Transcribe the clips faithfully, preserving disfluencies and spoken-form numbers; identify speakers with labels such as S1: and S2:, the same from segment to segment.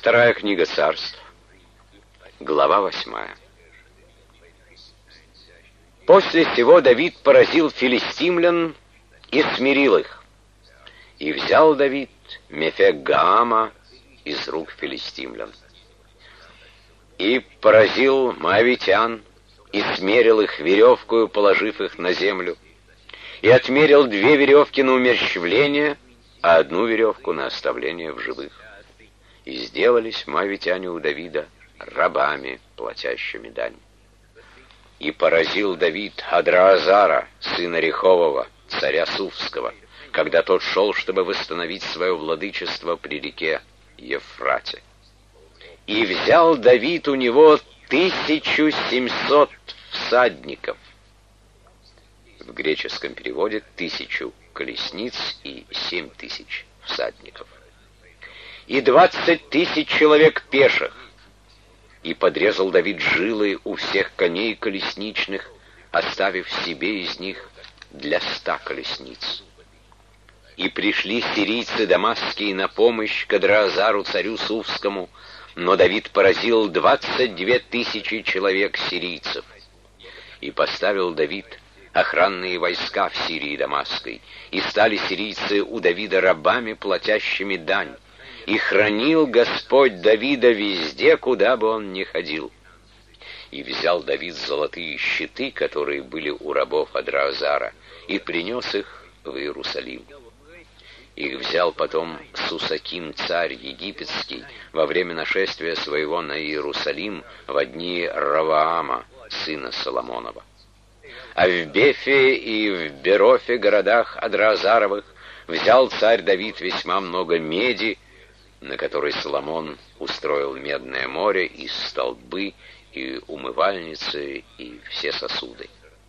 S1: Вторая книга Царств, глава восьмая. После сего Давид поразил филистимлян и смирил их. И взял Давид Мефек-Гаама из рук филистимлян. И поразил моавитян, и смерил их веревкою, положив их на землю, и отмерил две веревки на умерщвление, а одну веревку на оставление в живых. И сделались моавитяне у Давида рабами, платящими дань. И поразил Давид Адраазара, сына Рехового, царя Суфского, когда тот шел, чтобы восстановить свое владычество при реке Ефрате. И взял Давид у него тысячу семьсот всадников. В греческом переводе тысячу колесниц и семь тысяч всадников. И двадцать тысяч человек пеших. И подрезал Давид жилы у всех коней колесничных, оставив себе из них для ста колесниц. И пришли сирийцы дамасские на помощь к Адраазару, царю Суфскому, но Давид поразил двадцать две тысячи человек сирийцев. И поставил Давид охранные войска в Сирии Дамасской, и стали сирийцы у Давида рабами, платящими дань. И хранил Господь Давида везде, куда бы он ни ходил. И взял Давид золотые щиты, которые были у рабов Адраазара, и принес их в Иерусалим. Их взял потом Сусаким, царь египетский, во время нашествия своего на Иерусалим во дни Раваама, сына Соломонова. А в Бефе и в Берофе, городах Адраазаровых, взял царь Давид весьма много меди, на которой Соломон устроил медное море, и столбы, и умывальницы, и все сосуды.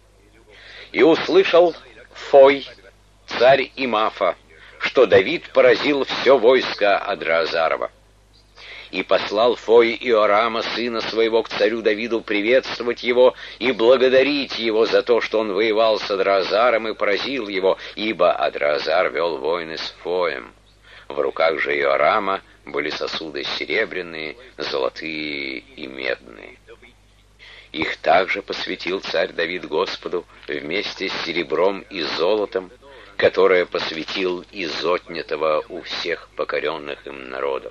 S1: И услышал Фой, царь Имафа, что Давид поразил все войско Адраазарова. И послал Фой Иорама, сына своего, к царю Давиду приветствовать его и благодарить его за то, что он воевал с Адраазаром и поразил его, ибо Адраазар вел войны с Фоем. В руках же Иорама были сосуды серебряные, золотые и медные. Их также посвятил царь Давид Господу вместе с серебром и золотом, которое посвятил из отнятого у всех покоренных им народов.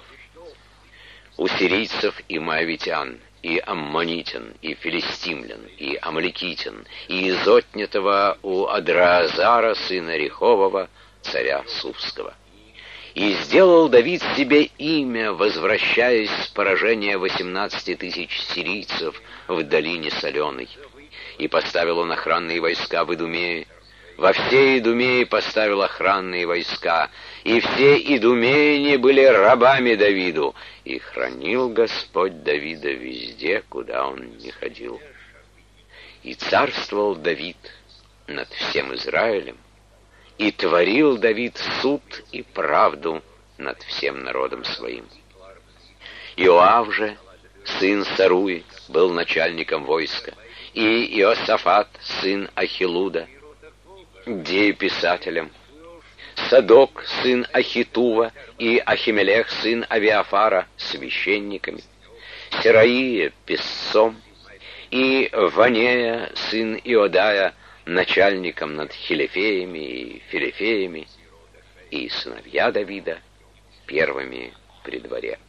S1: У сирийцев и моавитян, и аммонитян, и филистимлян, и амалекитян, и из отнятого у Адраазара, сына Рехового, царя Суфского. И сделал Давид себе имя, возвращаясь с поражения восемнадцати тысяч сирийцев в долине Соленой. И поставил он охранные войска в Идумее. Во всей Идумее поставил охранные войска, и все идумеяне были рабами Давиду, и хранил Господь Давида везде, куда он ни ходил. И царствовал Давид над всем Израилем, и творил Давид суд и правду над всем народом своим. Иоав же, сын Саруи, был начальником войска, и Иосафат, сын Ахилуда, дееписателем, Садок, сын Ахитува, и Ахимелех, сын Авиафара, священниками, Сераия, писцом, и Ванея, сын Иодая, начальником над Хилифеями и Филифеями, и сыновья Давида первыми при дворе.